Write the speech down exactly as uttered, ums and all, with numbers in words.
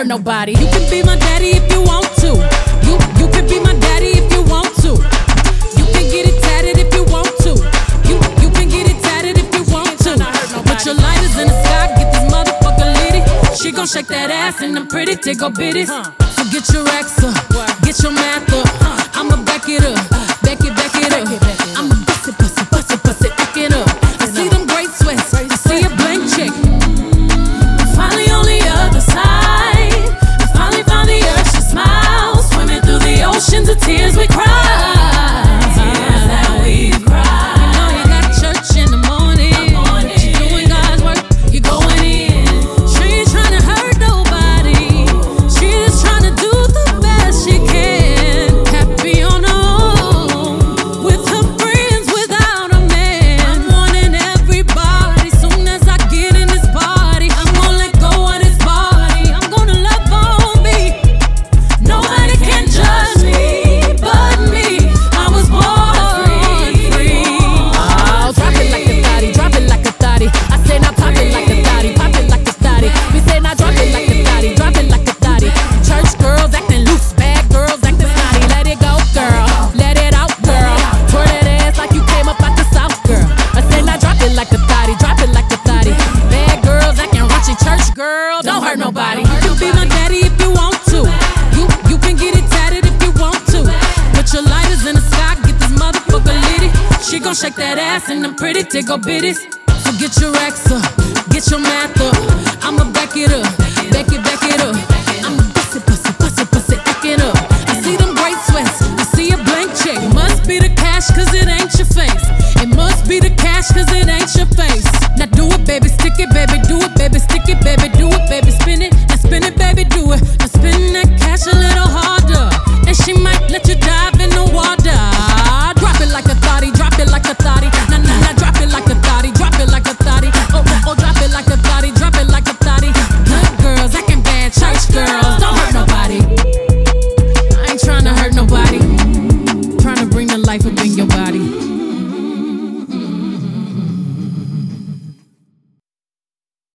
nobody. You can be my daddy if you want to. You you can be my daddy if you want to. You can get it tatted if you want to. You you can get it tatted if you want to. Put your lighters in the sky, get this motherfucker litty. She gon' shake that ass and them pretty tickle bitties. So get your racks up, get your math up. I'ma back it up, back it, back it up. I'ma bust it, bust it, bust it, bust it, back it up. I see them great sweats, I see a blank check. I'm finally on the other side. I finally found the urge to smile. Swimming through the oceans of tears we cry. Tears that we cry. You know you got church in the morning, but you're doing God's work, you're going in. She ain't tryna hurt nobody. She just tryna do the best she can. Happy on her own, with her friends, without a man. I'm warning everybody, soon as I get in this party, I'm gonna let go of this body. I'm gonna love on me. Nobody can judge me but me. I was born free. Oh, drop it like a thotty, drop it like a thotty. I say now pop it like a thotty, pop it like a thotty. We say now drop it like a thotty, drop it like a thotty. Church girls acting loose, bad girls acting snotty. Let it go, girl, let it out, girl. Twirl that ass like you came up out the south, girl. I say now drop it like a thotty, drop it like a thotty. Bad girls acting raunchy, church girl, don't hurt nobody. You can be my daddy if you want to. You you can get it tatted if you want to. Put your lighters in the sky, get this motherfucker litty. She gon' shake that ass and them pretty tickle bitties. So get your racks up, get your math up. I'ma back it up, back it, back it up. I'ma bust it, bust it, bust it, bust it, back it up. I see them great sweats, I see a blank check. It must be the cash cause it ain't your face. It must be the cash cause it ain't your face. Now do it, baby, stick it, baby,